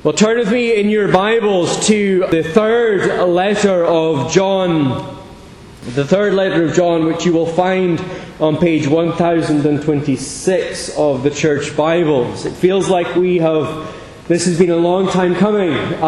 Well, turn with me in your Bibles to the third letter of John. The third letter of John, which you will find on page 1026 of the Church Bibles. It feels like this has been a long time coming.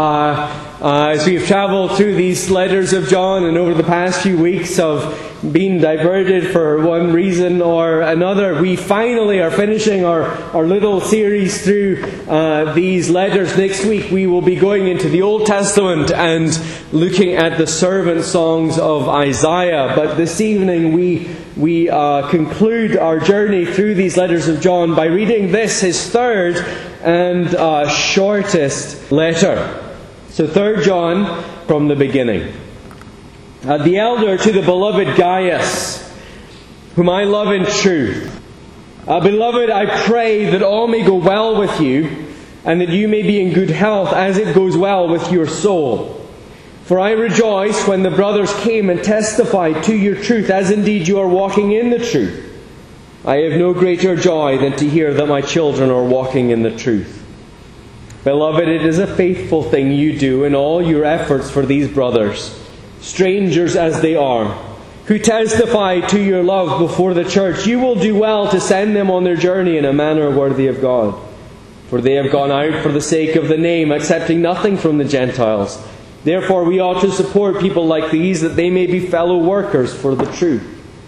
As we have travelled through these letters of John, and over the past few weeks have been diverted for one reason or another, we finally are finishing our little series through these letters. Next week we will be going into the Old Testament and looking at the servant songs of Isaiah. But this evening we conclude our journey through these letters of John by reading this, his third and shortest letter. So 3 John from the beginning. The elder to the beloved Gaius, whom I love in truth. Beloved, I pray that all may go well with you, and that you may be in good health as it goes well with your soul. For I rejoiced when the brothers came and testified to your truth, as indeed you are walking in the truth. I have no greater joy than to hear that my children are walking in the truth. Beloved, it is a faithful thing you do in all your efforts for these brothers, strangers as they are, who testify to your love before the church. You will do well to send them on their journey in a manner worthy of God. For they have gone out for the sake of the name, accepting nothing from the Gentiles. Therefore we ought to support people like these, that they may be fellow workers for the truth.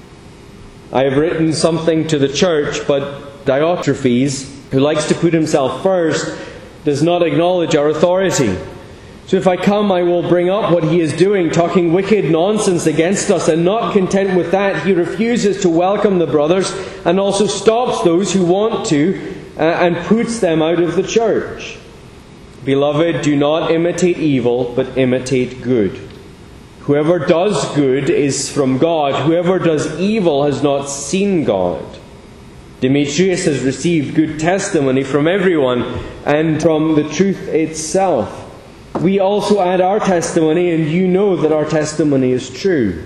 I have written something to the church, but Diotrephes, who likes to put himself first, does not acknowledge our authority. So if I come, I will bring up what he is doing, talking wicked nonsense against us, and not content with that, he refuses to welcome the brothers, and also stops those who want to, and puts them out of the church. Beloved, do not imitate evil, but imitate good. Whoever does good is from God. Whoever does evil has not seen God. Demetrius has received good testimony from everyone, and from the truth itself. We also add our testimony, and you know that our testimony is true.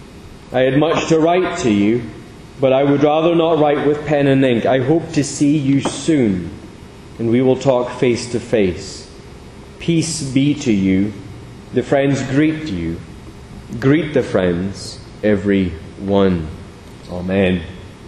I had much to write to you, but I would rather not write with pen and ink. I hope to see you soon, and we will talk face to face. Peace be to you. The friends greet you. Greet the friends, every one. Amen.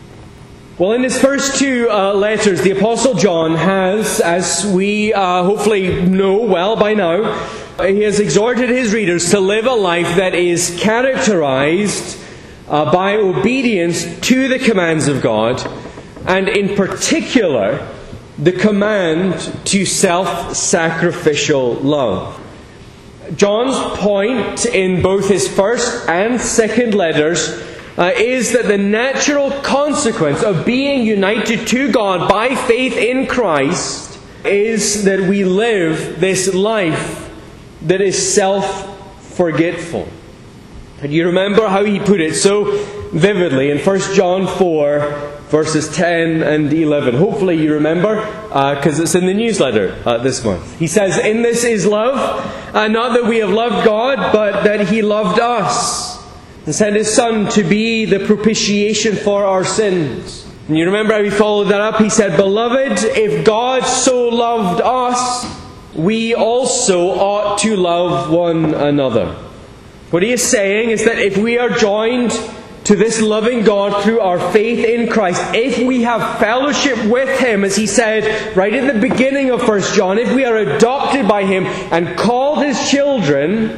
Well, in his first two letters, the Apostle John has, as we hopefully know well by now, he has exhorted his readers to live a life that is characterized by obedience to the commands of God, and in particular, the command to self-sacrificial love. John's point in both his first and second letters is that the natural consequence of being united to God by faith in Christ is that we live this life that is self-forgetful. And you remember how he put it so vividly in 1 John 4, verses 10 and 11. Hopefully you remember, because it's in the newsletter this month. He says, "In this is love, not that we have loved God, but that He loved us, and sent His Son to be the propitiation for our sins." And you remember how he followed that up? He said, "Beloved, if God so loved us, we also ought to love one another." What he is saying is that if we are joined to this loving God through our faith in Christ, if we have fellowship with Him, as he said right at the beginning of 1 John, if we are adopted by Him and called His children,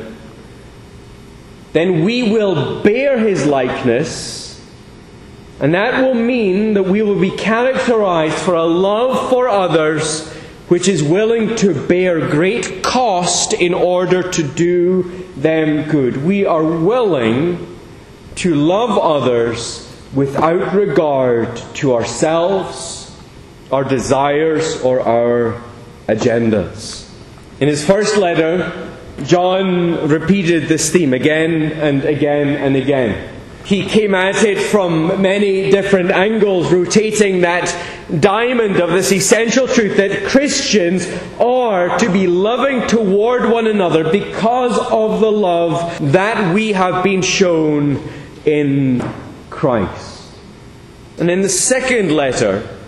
then we will bear His likeness, and that will mean that we will be characterized for a love for others which is willing to bear great cost in order to do them good. We are willing to love others without regard to ourselves, our desires, or our agendas. In his first letter, John repeated this theme again and again and again. He came at it from many different angles, rotating that diamond of this essential truth that Christians are to be loving toward one another because of the love that we have been shown in Christ. And in the second letter,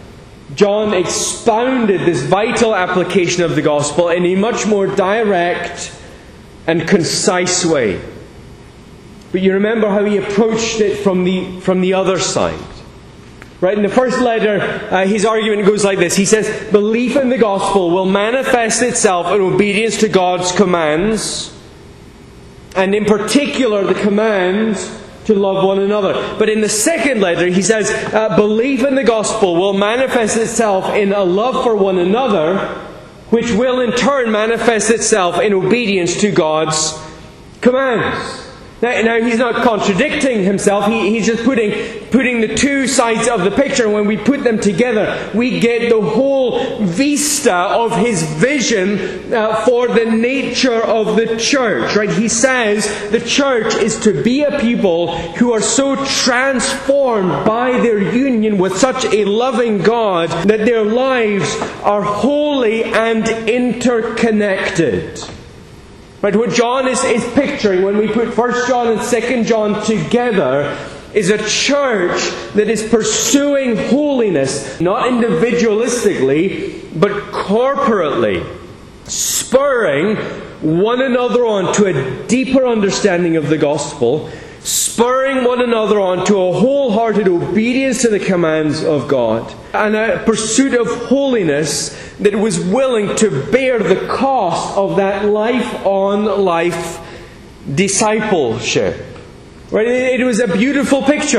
John expounded this vital application of the gospel in a much more direct and concise way. But you remember how he approached it from the other side. Right? In the first letter, his argument goes like this. He says, belief in the gospel will manifest itself in obedience to God's commands, and in particular the command to love one another. But in the second letter, he says, belief in the gospel will manifest itself in a love for one another, which will in turn manifest itself in obedience to God's commands. Now he's not contradicting himself. He's just putting the two sides of the picture. And when we put them together, we get the whole vista of his vision for the nature of the church. Right? He says the church is to be a people who are so transformed by their union with such a loving God that their lives are holy and interconnected. Right, what John is picturing when we put 1 John and 2 John together is a church that is pursuing holiness, not individualistically, but corporately, spurring one another on to a deeper understanding of the gospel, spurring one another on to a wholehearted obedience to the commands of God, and a pursuit of holiness that was willing to bear the cost of that life-on-life discipleship. Right? It was a beautiful picture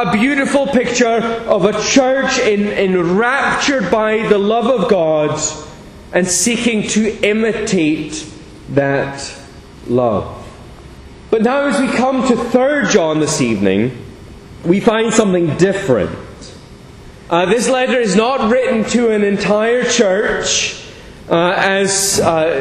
of a church enraptured by the love of God and seeking to imitate that love. But now as we come to 3 John this evening, we find something different. This letter is not written to an entire church, as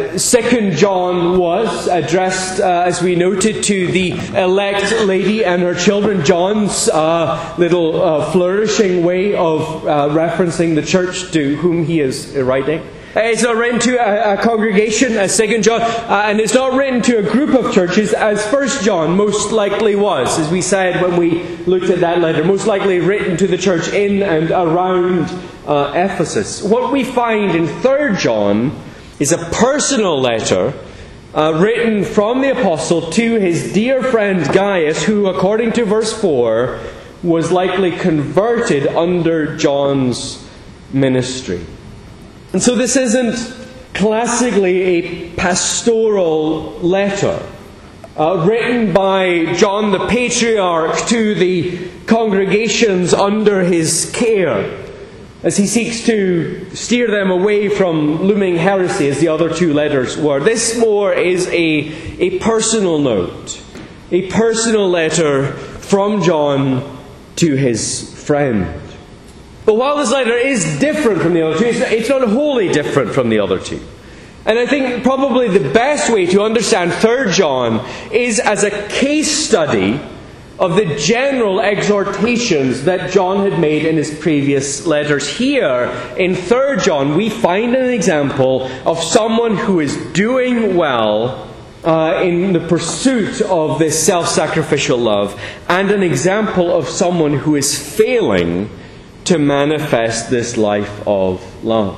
2 John was, addressed, as we noted, to the elect lady and her children. John's little flourishing way of referencing the church to whom he is writing. It's not written to a congregation, as 2 John, and it's not written to a group of churches, as 1 John most likely was, as we said when we looked at that letter, most likely written to the church in and around Ephesus. What we find in 3 John is a personal letter written from the apostle to his dear friend Gaius, who, according to verse 4, was likely converted under John's ministry. And so this isn't classically a pastoral letter written by John the Patriarch to the congregations under his care, as he seeks to steer them away from looming heresy, as the other two letters were. This more is a personal note, a personal letter from John to his friend. But while this letter is different from the other two, it's not wholly different from the other two. And I think probably the best way to understand 3 John is as a case study of the general exhortations that John had made in his previous letters. Here in 3 John, we find an example of someone who is doing well in the pursuit of this self-sacrificial love, and an example of someone who is failing to manifest this life of love.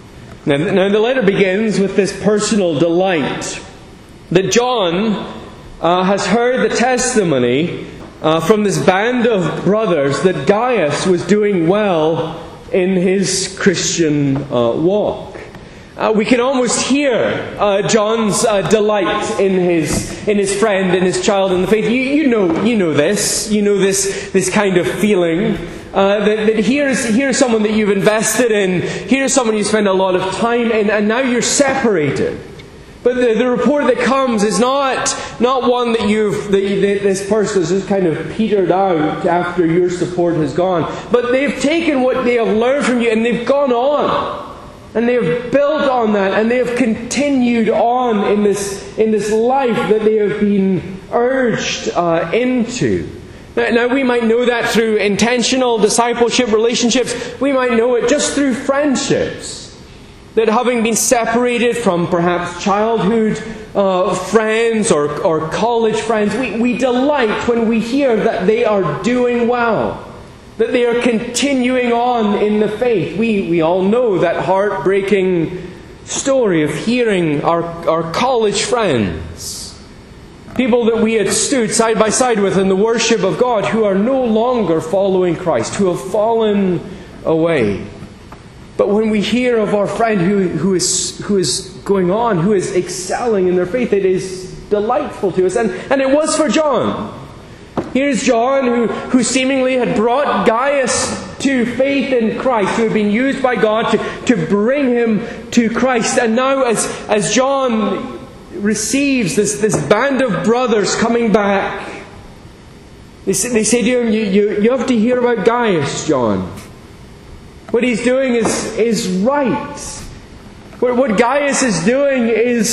Now the letter begins with this personal delight that John has heard the testimony from this band of brothers that Gaius was doing well in his Christian walk. We can almost hear John's delight in his friend, in his child in the faith. You know this kind of feeling. That here's someone that you've invested in, here's someone you spend a lot of time in, and now you're separated. But the report that comes is not one that this person has just kind of petered out after your support has gone. But they've taken what they have learned from you and they've gone on. And they have built on that, and they have continued on in this life that they have been urged into. Now we might know that through intentional discipleship relationships. We might know it just through friendships. That having been separated from perhaps childhood friends or college friends, we delight when we hear that they are doing well. that they are continuing on in the faith. We all know that heartbreaking story of hearing our college friends, people that we had stood side by side with in the worship of God, who are no longer following Christ, who have fallen away. But when we hear of our friend who is going on, who is excelling in their faith, it is delightful to us. And it was for John. Here's John who seemingly had brought Gaius to faith in Christ, who had been used by God to bring him to Christ. And now as John receives this band of brothers coming back, they say to him, you have to hear about Gaius, John. What he's doing is right. What Gaius is doing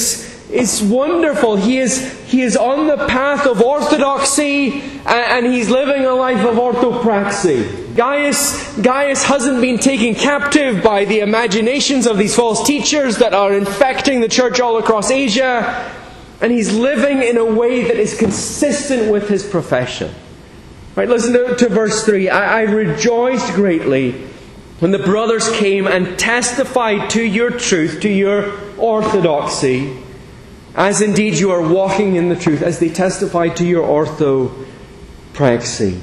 is wonderful. He is on the path of orthodoxy, and he's living a life of orthopraxy. Gaius hasn't been taken captive by the imaginations of these false teachers that are infecting the church all across Asia, and he's living in a way that is consistent with his profession. Right, listen to verse 3. I rejoiced greatly when the brothers came and testified to your truth, to your orthodoxy, as indeed you are walking in the truth, as they testified to your orthopraxy.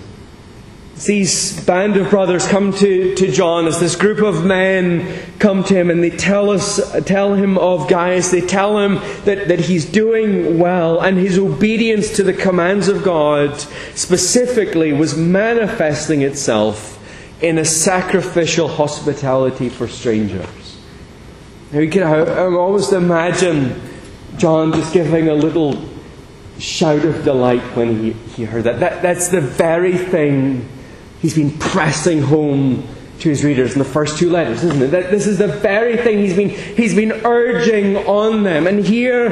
These band of brothers come to John as this group of men come to him, and they tell him of Gaius. They tell him that he's doing well, and his obedience to the commands of God specifically was manifesting itself in a sacrificial hospitality for strangers. Now you can almost imagine John just giving a little shout of delight when he heard that. That's the very thing he's been pressing home to his readers in the first two letters, isn't it? That this is the very thing he's been urging on them. And here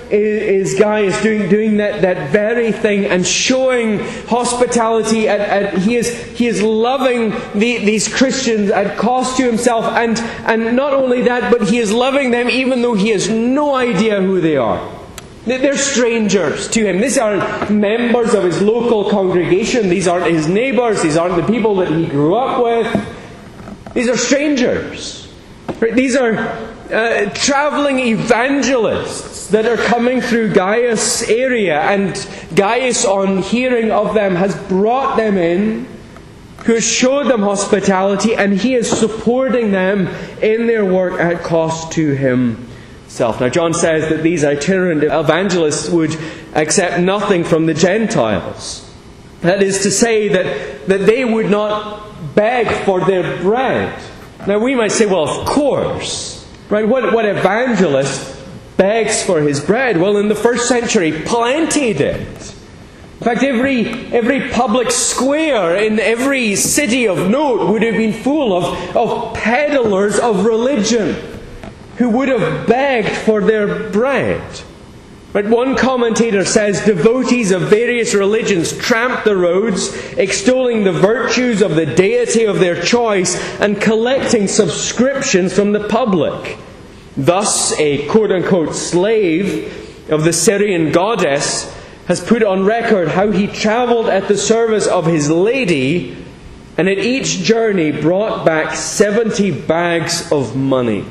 is Gaius doing that very thing and showing hospitality. He is loving these Christians at cost to himself, and not only that, but he is loving them even though he has no idea who they are. They're strangers to him. These aren't members of his local congregation. These aren't his neighbours. These aren't the people that he grew up with. These are strangers. These are travelling evangelists that are coming through Gaius' area, and Gaius, on hearing of them, has brought them in, who has showed them hospitality, and he is supporting them in their work at cost to himself. Now, John says that these itinerant evangelists would accept nothing from the Gentiles. That is to say that they would not beg for their bread. Now we might say, well, of course, right? What evangelist begs for his bread? Well, in the first century, plenty did. In fact, every public square in every city of note would have been full of peddlers of religion who would have begged for their bread. But one commentator says devotees of various religions tramped the roads, extolling the virtues of the deity of their choice and collecting subscriptions from the public. Thus, a quote-unquote slave of the Syrian goddess has put on record how he travelled at the service of his lady, and at each journey brought back 70 bags of money.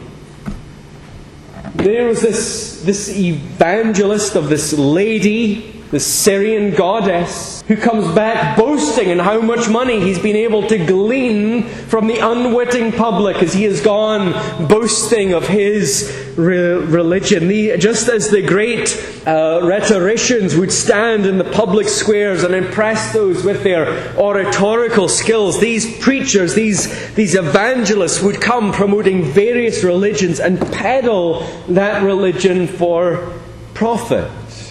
There was this evangelist of this lady, the Syrian goddess, who comes back boasting in how much money he's been able to glean from the unwitting public as he has gone boasting of his religion. Just as the great rhetoricians would stand in the public squares and impress those with their oratorical skills, these preachers, these evangelists would come promoting various religions and peddle that religion for profit.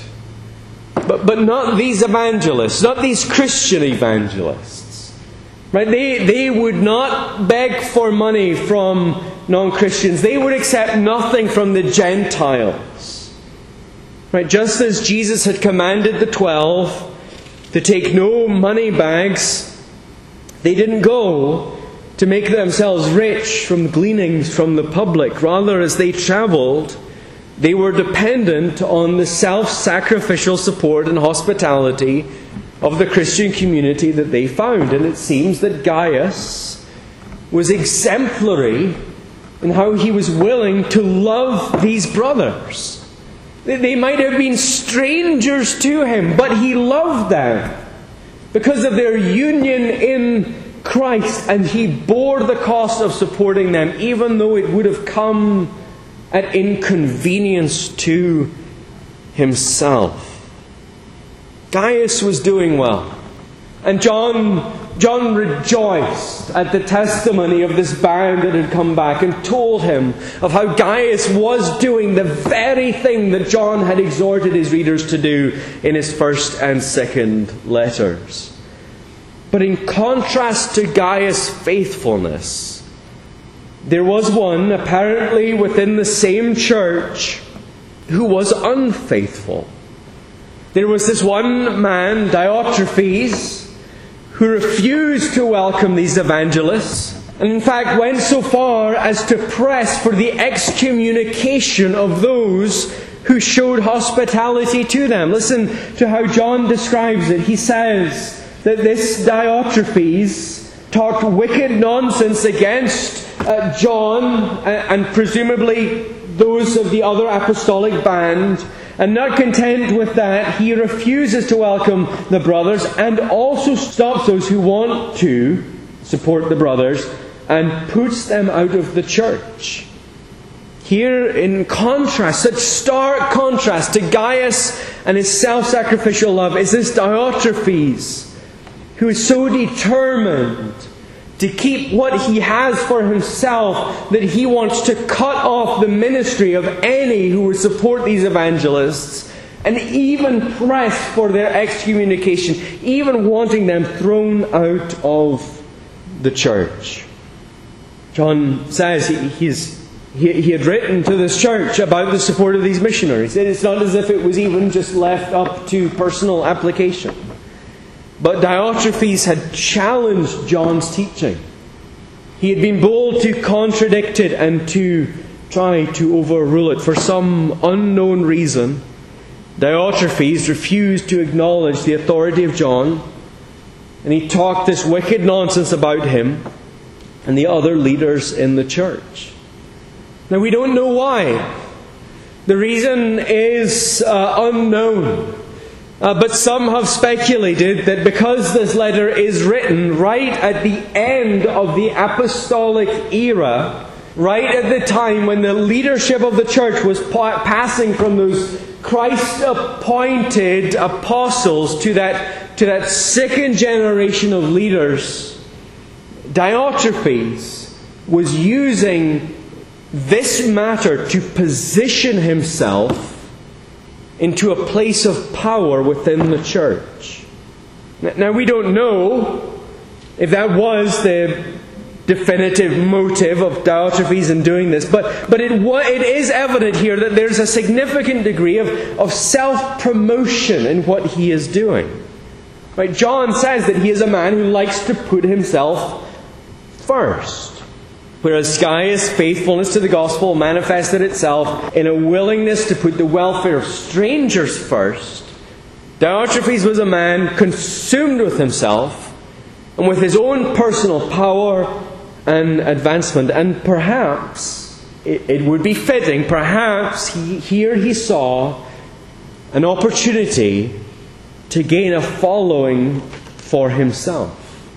But not these evangelists, not these Christian evangelists. Right? They would not beg for money from non-Christians. They would accept nothing from the Gentiles. Right? Just as Jesus had commanded the 12 to take no money bags, they didn't go to make themselves rich from gleanings from the public. Rather, as they travelled, they were dependent on the self-sacrificial support and hospitality of the Christian community that they found. And it seems that Gaius was exemplary in how he was willing to love these brothers. They might have been strangers to him, but he loved them because of their union in Christ, and he bore the cost of supporting them, even though it would have come at inconvenience to himself. Gaius was doing well, and John rejoiced at the testimony of this band that had come back and told him of how Gaius was doing the very thing that John had exhorted his readers to do in his first and second letters. But in contrast to Gaius' faithfulness, there was one, apparently within the same church, who was unfaithful. There was this one man, Diotrephes, who refused to welcome these evangelists, and in fact went so far as to press for the excommunication of those who showed hospitality to them. Listen to how John describes it. He says that this Diotrephes talked wicked nonsense against John and presumably those of the other apostolic band. And not content with that, he refuses to welcome the brothers and also stops those who want to support the brothers and puts them out of the church. Here, in contrast, such stark contrast to Gaius and his self-sacrificial love, is this Diotrephes, who is so determined to keep what he has for himself that he wants to cut off the ministry of any who would support these evangelists, and even press for their excommunication, even wanting them thrown out of the church. John says he had written to this church about the support of these missionaries. And it's not as if it was even just left up to personal application. But Diotrephes had challenged John's teaching. He had been bold to contradict it and to try to overrule it. For some unknown reason, Diotrephes refused to acknowledge the authority of John, and he talked this wicked nonsense about him and the other leaders in the church. Now, we don't know why. The reason is unknown. But some have speculated that because this letter is written right at the end of the apostolic era, right at the time when the leadership of the church was passing from those Christ-appointed apostles to that second generation of leaders, Diotrephes was using this matter to position himself into a place of power within the church. Now, we don't know if that was the definitive motive of Diotrephes in doing this, but it is evident here that there's a significant degree of self-promotion in what he is doing. Right? John says that he is a man who likes to put himself first. Whereas Gaius' faithfulness to the gospel manifested itself in a willingness to put the welfare of strangers first, Diotrephes was a man consumed with himself and with his own personal power and advancement. And perhaps, it would be fitting, perhaps he saw an opportunity to gain a following for himself.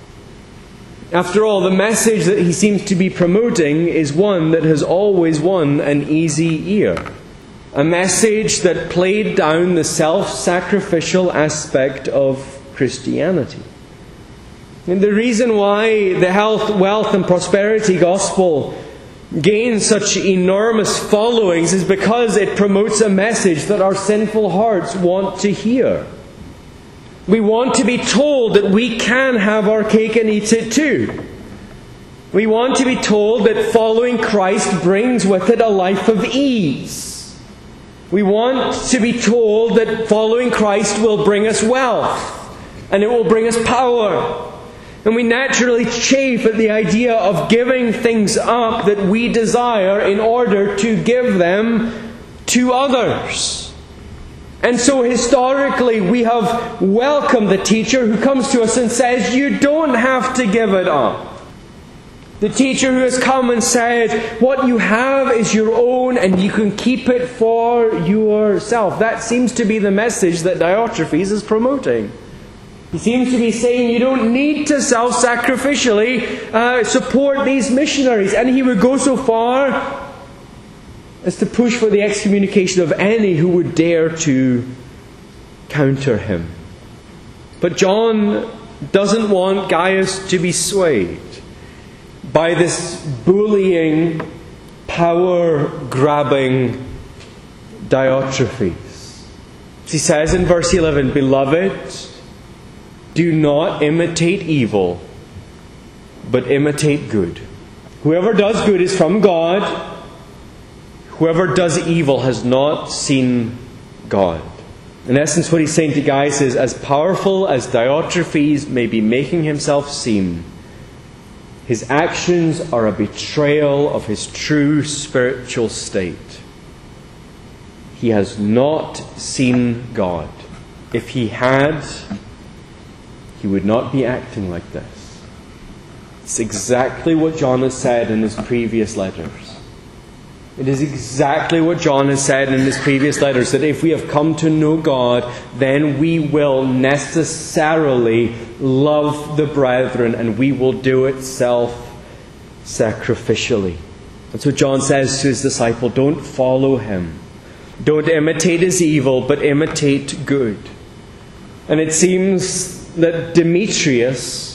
After all, the message that he seems to be promoting is one that has always won an easy ear. A message that played down the self-sacrificial aspect of Christianity. And the reason why the health, wealth and prosperity gospel gains such enormous followings is because it promotes a message that our sinful hearts want to hear. We want to be told that we can have our cake and eat it too. We want to be told that following Christ brings with it a life of ease. We want to be told that following Christ will bring us wealth and it will bring us power. And we naturally chafe at the idea of giving things up that we desire in order to give them to others. And so historically we have welcomed the teacher who comes to us and says, you don't have to give it up. The teacher who has come and said, what you have is your own and you can keep it for yourself. That seems to be the message that Diotrephes is promoting. He seems to be saying you don't need to self-sacrificially support these missionaries. And he would go so far as to push for the excommunication of any who would dare to counter him. But John doesn't want Gaius to be swayed by this bullying, power-grabbing Diotrephes. He says in verse 11, Beloved, do not imitate evil, but imitate good. Whoever does good is from God. Whoever does evil has not seen God. In essence, what he's saying to Gaius is, as powerful as Diotrephes may be making himself seem, his actions are a betrayal of his true spiritual state. He has not seen God. If he had, he would not be acting like this. It's exactly what John has said in his previous letters. It is exactly what John has said in his previous letters, that if we have come to know God, then we will necessarily love the brethren and we will do it self-sacrificially. And so John says to his disciple, don't follow him. Don't imitate his evil, but imitate good. And it seems that Demetrius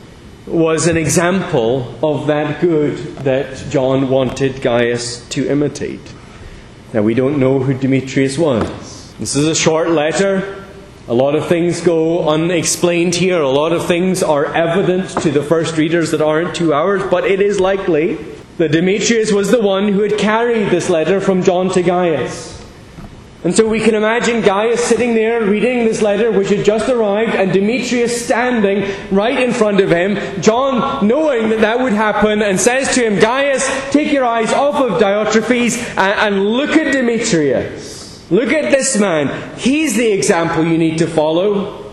was an example of that good that John wanted Gaius to imitate. Now, we don't know who Demetrius was. This is a short letter. A lot of things go unexplained here. A lot of things are evident to the first readers that aren't to ours, but it is likely that Demetrius was the one who had carried this letter from John to Gaius. And so we can imagine Gaius sitting there reading this letter which had just arrived, and Demetrius standing right in front of him. John, knowing that would happen, and says to him, Gaius, take your eyes off of Diotrephes and look at Demetrius. Look at this man. He's the example you need to follow.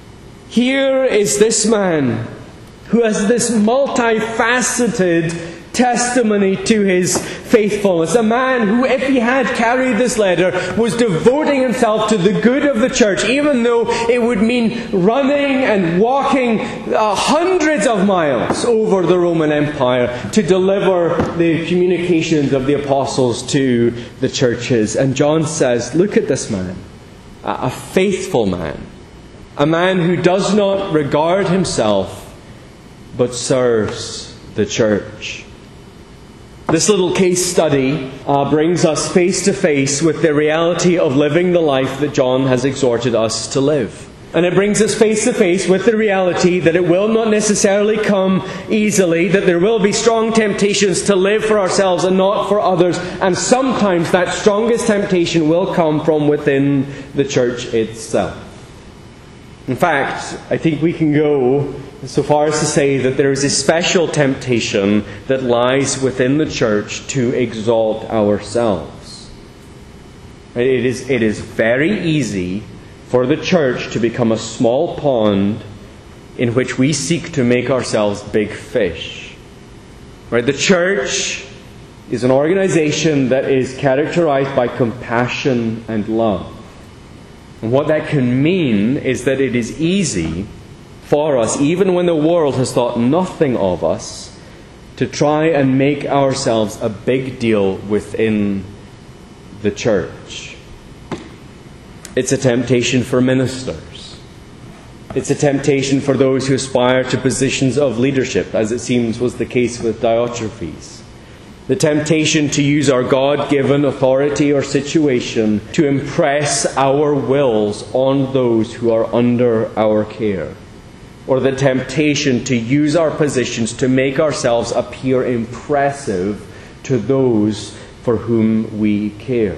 Here is this man who has this multifaceted testimony to his faithfulness. A man who, if he had carried this letter, was devoting himself to the good of the church, even though it would mean running and walking hundreds of miles over the Roman Empire to deliver the communications of the apostles to the churches. And John says, look at this man, a faithful man, a man who does not regard himself, but serves the church. This little case study brings us face to face with the reality of living the life that John has exhorted us to live. And it brings us face to face with the reality that it will not necessarily come easily, that there will be strong temptations to live for ourselves and not for others. And sometimes that strongest temptation will come from within the church itself. In fact, I think we can go so far as to say that there is a special temptation that lies within the church to exalt ourselves. It is very easy for the church to become a small pond in which we seek to make ourselves big fish. Right? The church is an organization that is characterized by compassion and love. And what that can mean is that it is easy for us, even when the world has thought nothing of us, to try and make ourselves a big deal within the church. It's a temptation for ministers. It's a temptation for those who aspire to positions of leadership, as it seems was the case with Diotrephes. The temptation to use our God-given authority or situation to impress our wills on those who are under our care. Or the temptation to use our positions to make ourselves appear impressive to those for whom we care.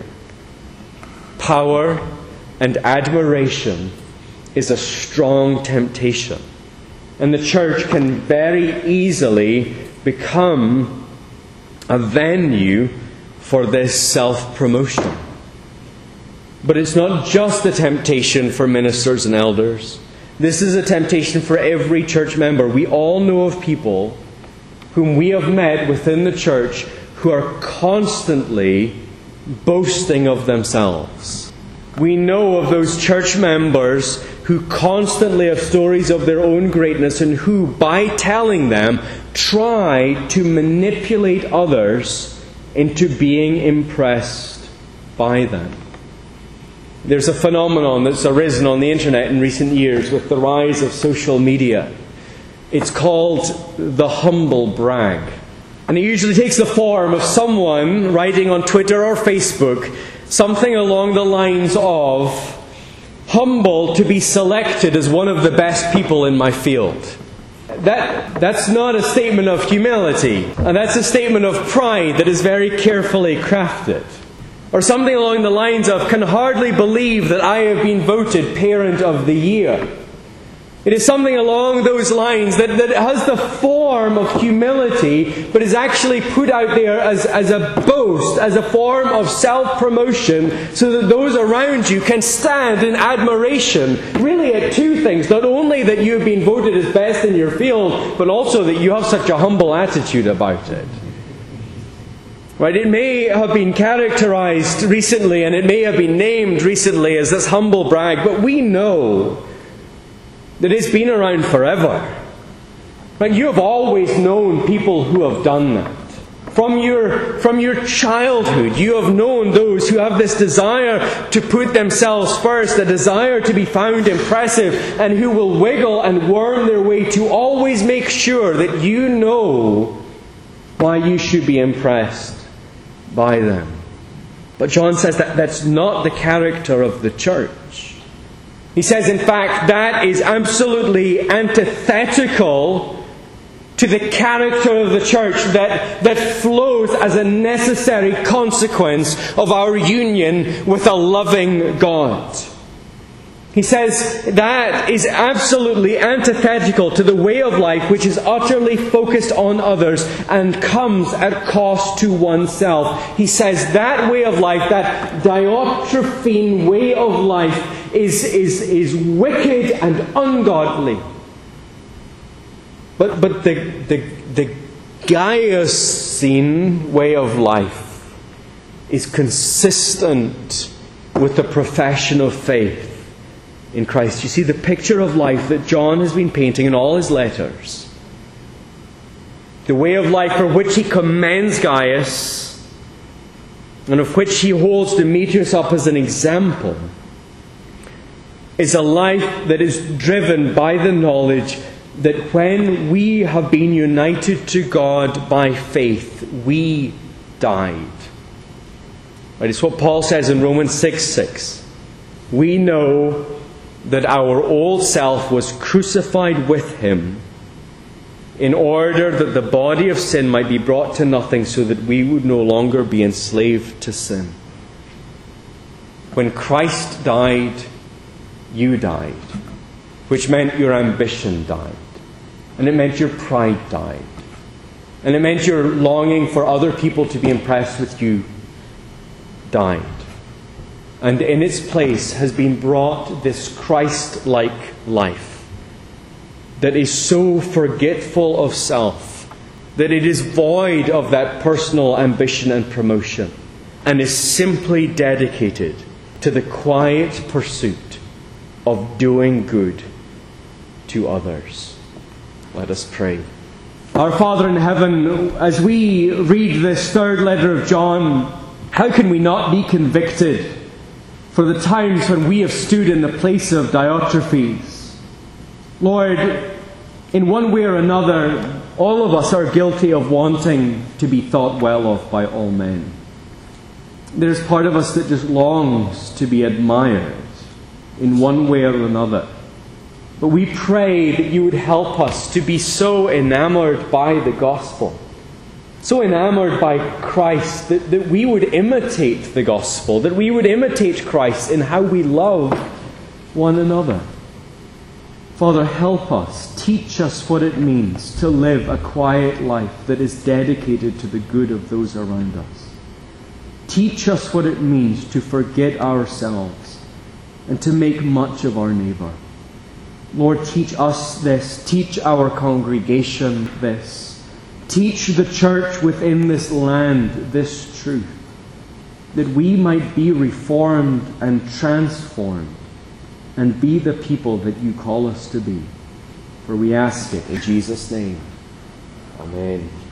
Power and admiration is a strong temptation. And the church can very easily become a venue for this self-promotion. But it's not just a temptation for ministers and elders. This is a temptation for every church member. We all know of people whom we have met within the church who are constantly boasting of themselves. We know of those church members who constantly have stories of their own greatness and who, by telling them, try to manipulate others into being impressed by them. There's a phenomenon that's arisen on the internet in recent years with the rise of social media. It's called the humble brag. And it usually takes the form of someone writing on Twitter or Facebook something along the lines of, humble to be selected as one of the best people in my field. That's not a statement of humility, and that's a statement of pride that is very carefully crafted. Or something along the lines of, can hardly believe that I have been voted Parent of the Year. It is something along those lines that has the form of humility, but is actually put out there as a boast, as a form of self-promotion, so that those around you can stand in admiration, really at two things. Not only that you have been voted as best in your field, but also that you have such a humble attitude about it. Right, it may have been characterized recently, and it may have been named recently as this humble brag, but we know that it's been around forever. Right, you have always known people who have done that. From your childhood, you have known those who have this desire to put themselves first, a desire to be found impressive, and who will wiggle and worm their way to always make sure that you know why you should be impressed by them. But John says that that's not the character of the church. He says, in fact, that is absolutely antithetical to the character of the church that flows as a necessary consequence of our union with a loving God. He says that is absolutely antithetical to the way of life which is utterly focused on others and comes at cost to oneself. He says that way of life, that Diotrephes way of life, is wicked and ungodly. But the Gaiusine way of life is consistent with the profession of faith in Christ. You see, the picture of life that John has been painting in all his letters, the way of life for which he commends Gaius, and of which he holds Demetrius up as an example, is a life that is driven by the knowledge that when we have been united to God by faith, we died. Right? It's what Paul says in Romans 6:6. We know that our old self was crucified with Him in order that the body of sin might be brought to nothing, so that we would no longer be enslaved to sin. When Christ died, you died, which meant your ambition died. And it meant your pride died. And it meant your longing for other people to be impressed with you died. And in its place has been brought this Christ-like life that is so forgetful of self, that it is void of that personal ambition and promotion, and is simply dedicated to the quiet pursuit of doing good to others. Let us pray. Our Father in heaven, as we read this third letter of John, how can we not be convicted for the times when we have stood in the place of Diotrephes? Lord, in one way or another, all of us are guilty of wanting to be thought well of by all men. There's part of us that just longs to be admired in one way or another. But we pray that you would help us to be so enamored by the gospel, so enamored by Christ, that we would imitate the gospel, that we would imitate Christ in how we love one another. Father, help us. Teach us what it means to live a quiet life that is dedicated to the good of those around us. Teach us what it means to forget ourselves and to make much of our neighbour. Lord, teach us this. Teach our congregation this. Teach the church within this land this truth, that we might be reformed and transformed and be the people that you call us to be. For we ask it in Jesus' name. Amen.